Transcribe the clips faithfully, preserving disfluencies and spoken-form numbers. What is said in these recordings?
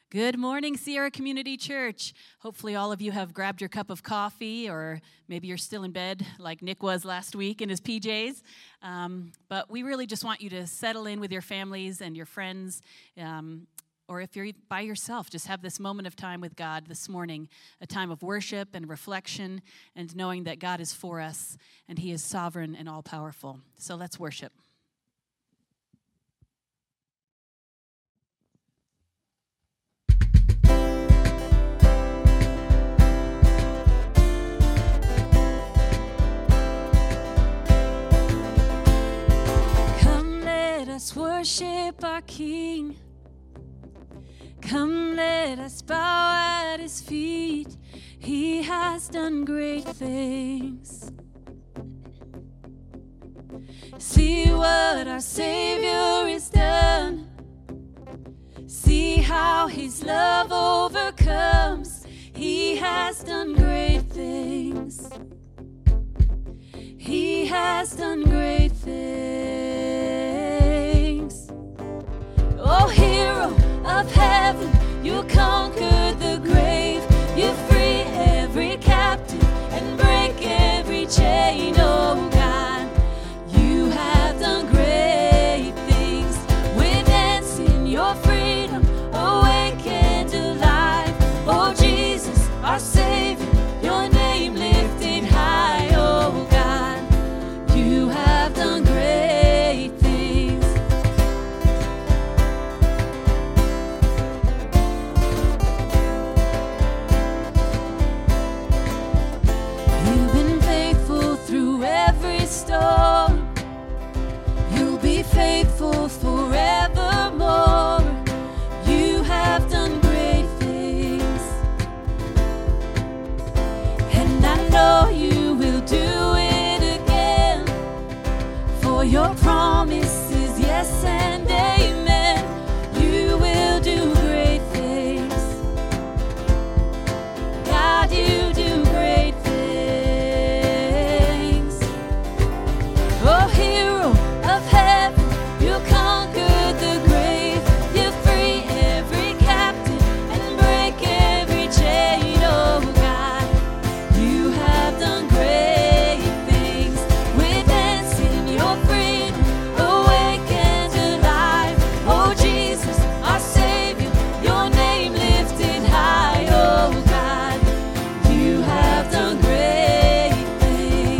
Good morning, Sierra Community Church. Hopefully all of you have grabbed your cup of coffee, or maybe you're still in bed like Nick was last week in his P Js. Um, but we really just want you to settle in with your families and your friends, um, or if you're by yourself, just have this moment of time with God this morning, a time of worship and reflection and knowing that God is for us and He is sovereign and all-powerful. So let's worship. Let's worship our King. Come, let us bow at His feet. He has done great things. See what our Savior has done. See how His love overcomes. He has done great things. He has done great things. Oh, hero of heaven, you conquered the grave. You free every captive and break every chain. Oh, God, you have done great things. We dance in your freedom, awake and alive. Oh, Jesus, our Savior, your name lifted high. Oh, God, you have done great things. You've been faithful through every storm. You'll be faithful forevermore. You have done great things, and I know you will do it again. For your promise is yes and amen. You will do great things. God, you do great things. Oh, hero of heaven, you conquered the grave. You free every captive and break every chain. Oh, God, you have done great things. We dance in your freedom, awake and alive. Oh, Jesus, our Savior, your name lifted high. Oh, God, you have done great things.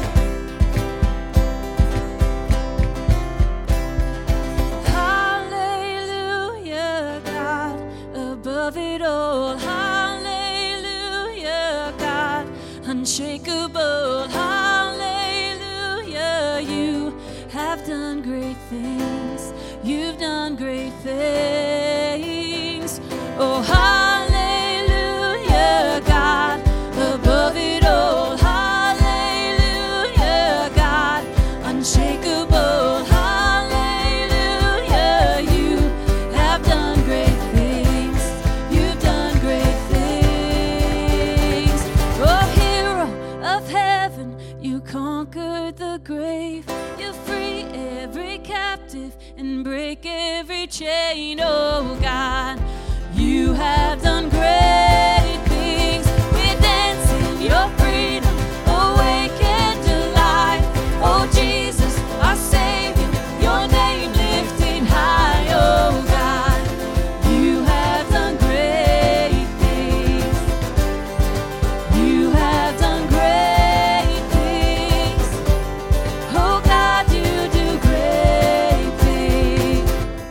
Hallelujah, God, above it all. Hallelujah, God, unshakable. Hallelujah, you have done great things. You've done great things. Oh, hallelujah, God, above it all. Hallelujah, God, unshakable. Hallelujah, you have done great things. You've done great things. Oh, hero of heaven, you conquered the grave. You free every captive and break every chain. Oh, God, you have done great things. We dance in your freedom, awake and alive. Oh, Jesus, our Savior, your name lifted high. Oh, God, you have done great things. You have done great things. Oh, God, you do great things.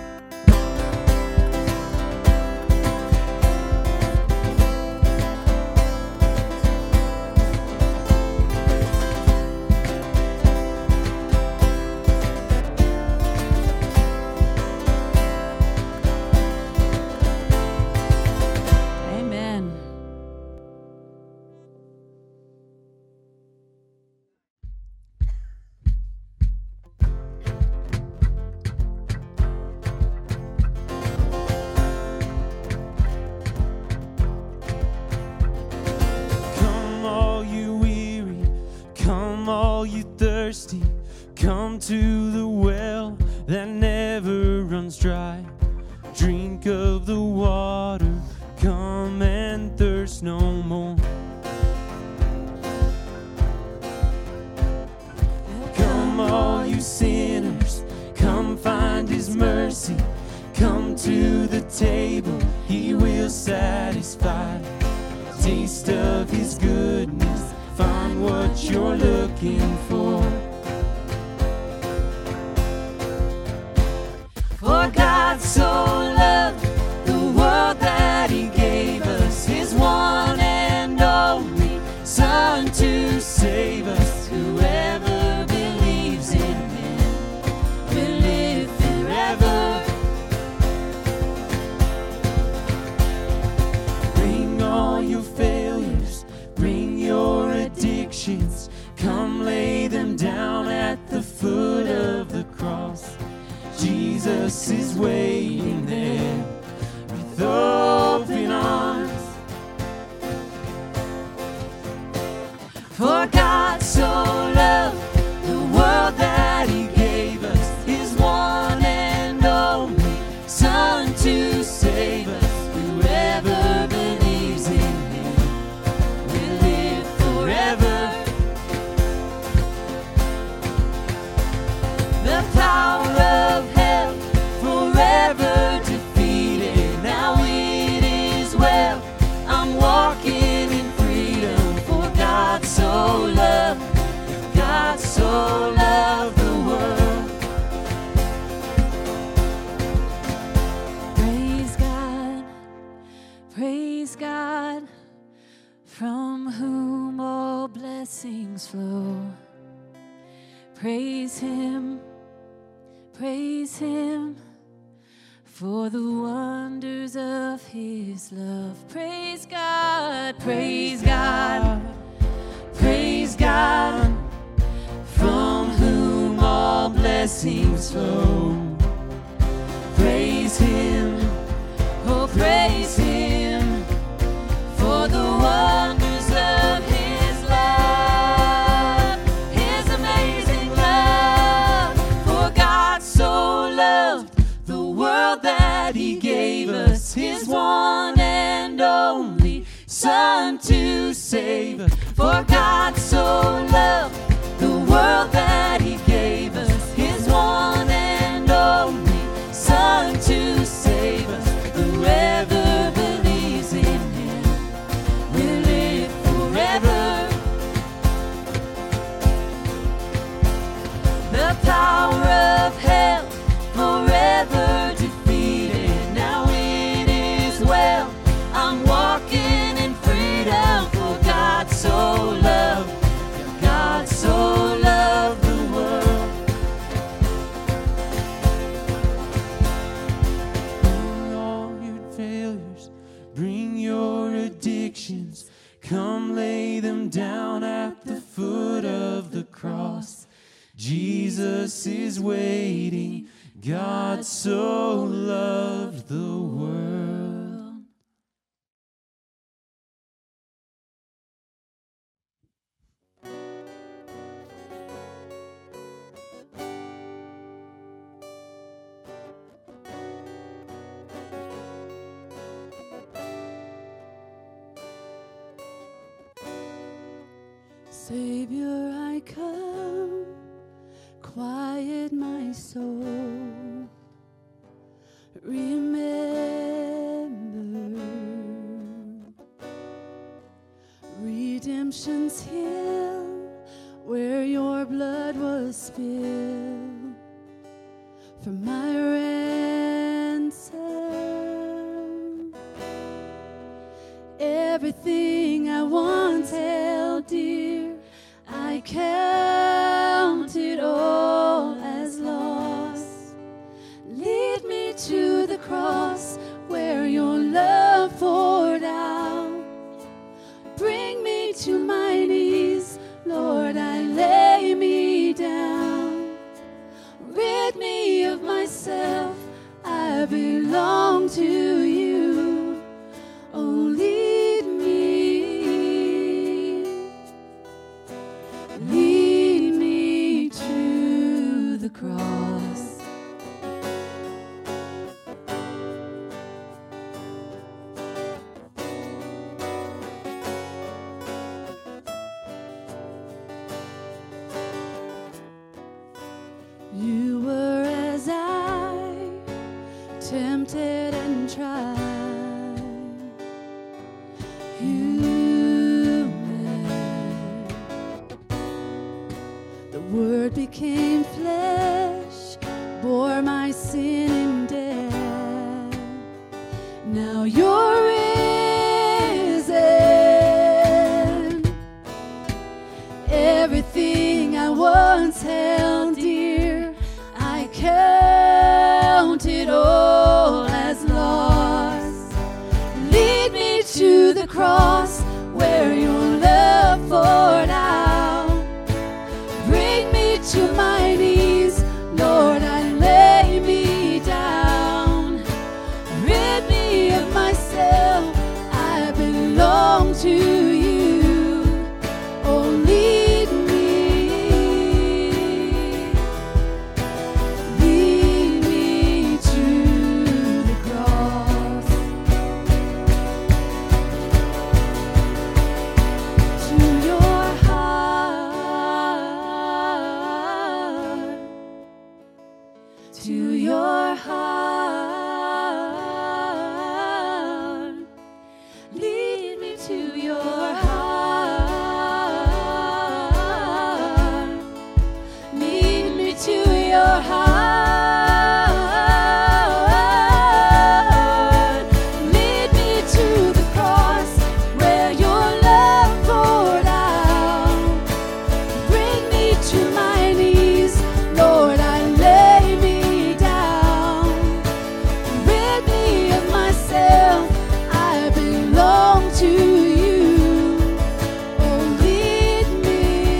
Amen. Come all you weary, come all you thirsty, come to the well that never runs dry. Drink of the water mercy. Come to the table, he will satisfy. Taste of his goodness, find what you're looking for. For God so loved the world that he gave us his one and only Son to save us. Whoever believes in him will live forever. Bring all your failures, bring your addictions, come lay them down at the foot of the cross. Jesus is waiting there with open arms. For God so loved the world that he gave us his one and only Son to save us. Whoever believes in him will live forever. The power of hell forever defeated. Now it is well, I'm walking in freedom. For God so loved, God so loved the world. Praise God, praise God, from whom all blessings flow. Praise him, praise him, for the wonders of his love. Praise God, praise God, praise God, from whom all blessings flow. Praise him, oh praise him, for the wonders of his love, his amazing love. For God so loved the world that he gave us his one and only Son to save us. For God so loved the world that he gave us his one and only Son to save us. Whoever believes in him will live forever. The power of hell forever defeated. Now it is well, I'm walking in freedom. For God so loved, God so loved the world. Bring all your failures, bring your addictions, come lay them down at the foot of the cross. Jesus is waiting, God so loved the world. Savior, I come, quiet my soul. Remember, redemption's hill, where your blood was spilled for my ransom. Everything I once held dear, I count it all as loss. Lead me to the cross where your love poured out. Bring me to my knees, Lord, I lay me down. Rid me of myself, I belong to you. Oh, lead me, lead became flesh, bore my sin and death. Now you're risen. Everything I once held dear, I count it all as lost. Lead me to the cross where your love poured out. Bring me to my knees, Lord, I lay me down. Rid me of myself, I belong to you. Oh, lead me, lead me to the cross, to your heart, to your heart. Lead me to your heart. Lead me to your heart. Lead me to the cross where your love poured out. Bring me to my knees, Lord, I lay me down. Rid me of myself, I belong to you. Oh, lead me,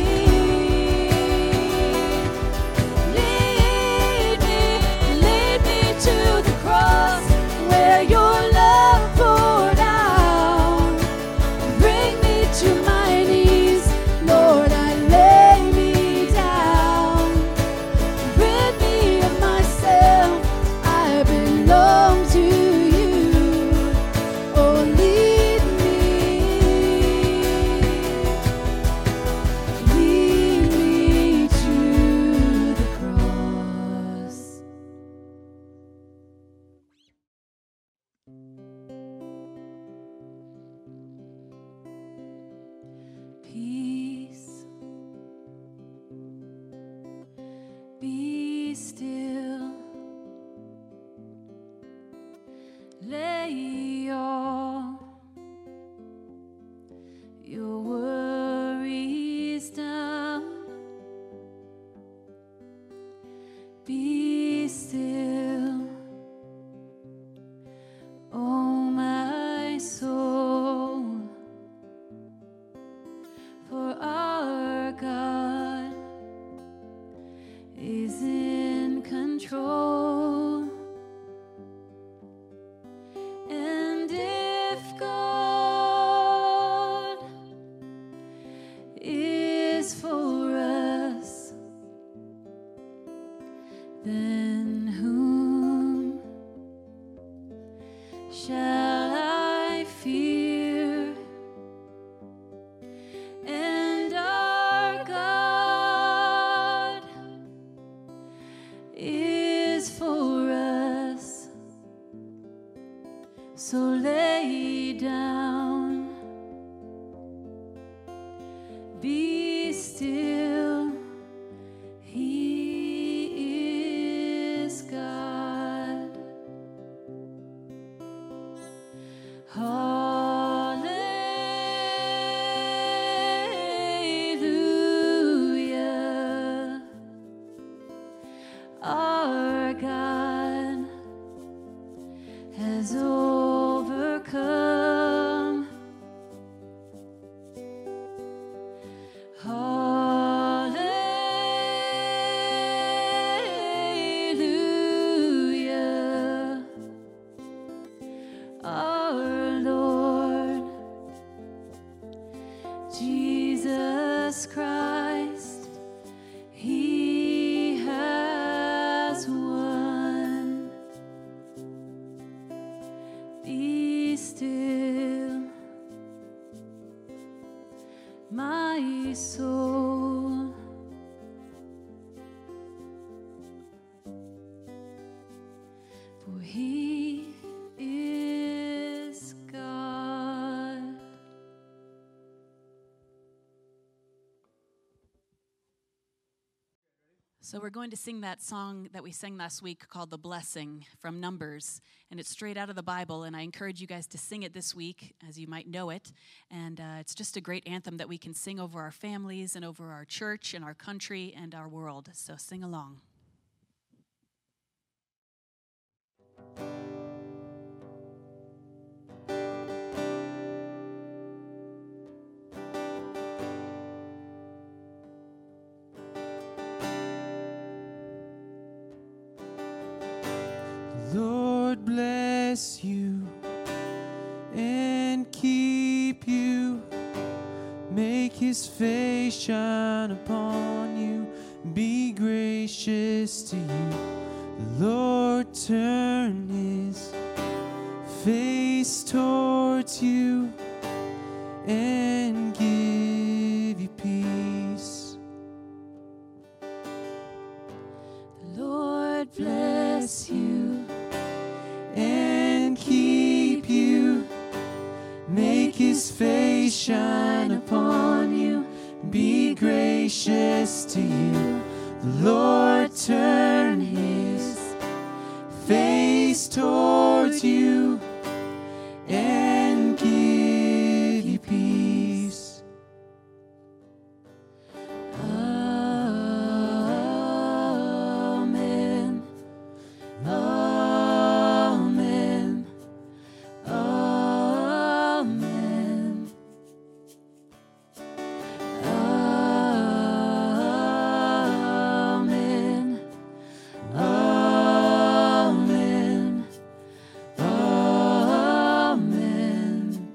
lead me, lead me to the cross where your love poured out. Bring me to my knees, Lord, I lay me down. Rid me of myself, I belong to you. Oh, lead me, lead me to the cross. Peace, be still. Lay all your worries down. Be still, oh my soul, for our God is in control. And if God is for us, then whom shall I fear? And our God is for us. So lay down, be still, He is God. Hallelujah. Our God has overcome. Hallelujah. Our Lord Jesus Christ, He has won. Be still, my soul. For He is God. So we're going to sing that song that we sang last week called The Blessing from Numbers, and it's straight out of the Bible, and I encourage you guys to sing it this week, as you might know it, and uh, it's just a great anthem that we can sing over our families and over our church and our country and our world, so sing along. Lord bless you and keep you, make his face shine upon you, be gracious to you. The Lord turn his face towards you and give you peace. The Lord bless you and keep you, make his face shine upon you, be gracious to you. The Lord turn his face towards you and give you peace. Amen. Amen. Amen. Amen. Amen. Amen.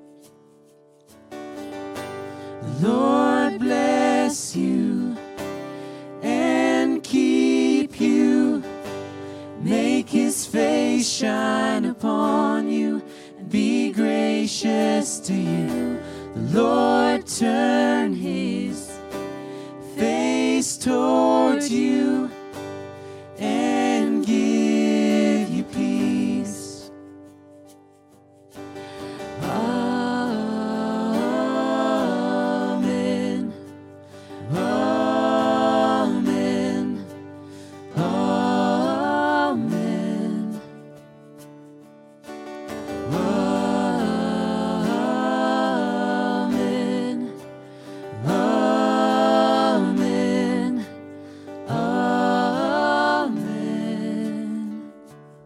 Lord bless you and keep you, make his face shine upon you and be gracious to you. The Lord turn his face towards you and give you peace. Amen. Amen. Amen. Amen. Amen. Amen.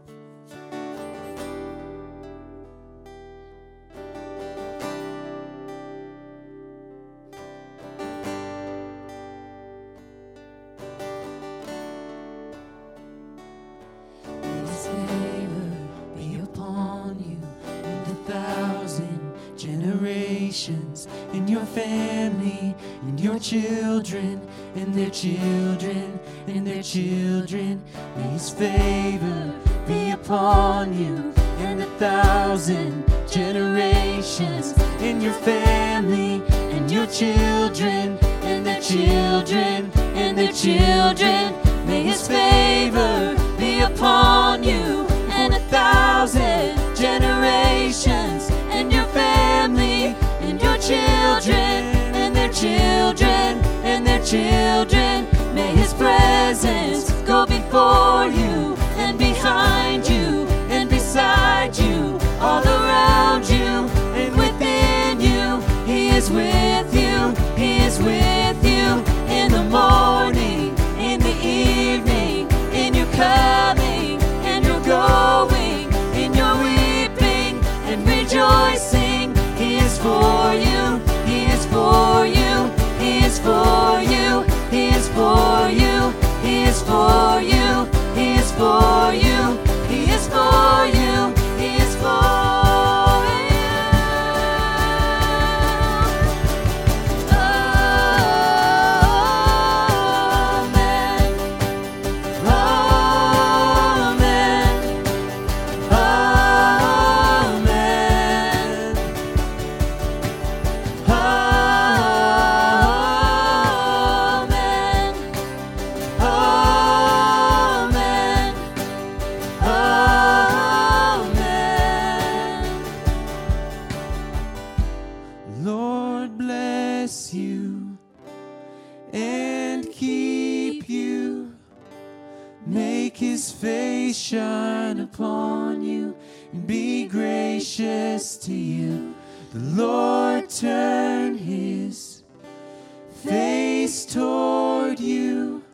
His favor be upon you and a thousand generations, in your family, and your children, and their children, and their children. May his favor be upon you and a thousand generations, in your family, and your children, and their children, and their children. May his favor be upon you and a thousand generations, and your family, and your children, and their children, and their children. May his presence go before you and behind you and beside you, all around you and within you. He is with you, he is with you in the morning, in the evening, in your coming and your going, in your weeping and rejoicing. He is for you, he is for you, he is for you, he is for you, he is for you, he is for you, he is for you, he is for you. Amen. Amen. Amen. his face shine upon you and be gracious to you. The Lord turn his face toward you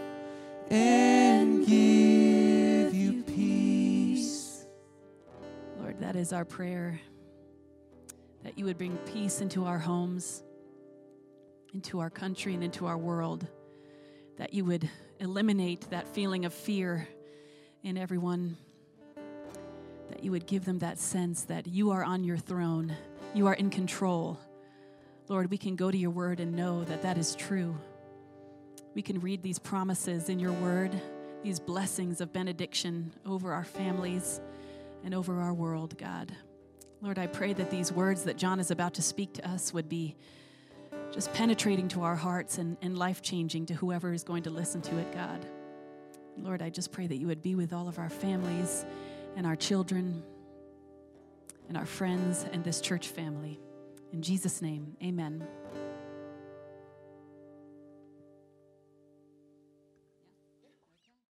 and give you peace. Lord, that is our prayer, that you would bring peace into our homes, into our country, and into our world, that you would eliminate that feeling of fear in everyone, that you would give them that sense that you are on your throne, you are in control. Lord, we can go to your word and know that that is true. We can read these promises in your word, these blessings of benediction over our families and over our world, God. Lord, I pray that these words that John is about to speak to us would be just penetrating to our hearts and, and life-changing to whoever is going to listen to it, God. Lord, I just pray that you would be with all of our families and our children and our friends and this church family. In Jesus' name, amen.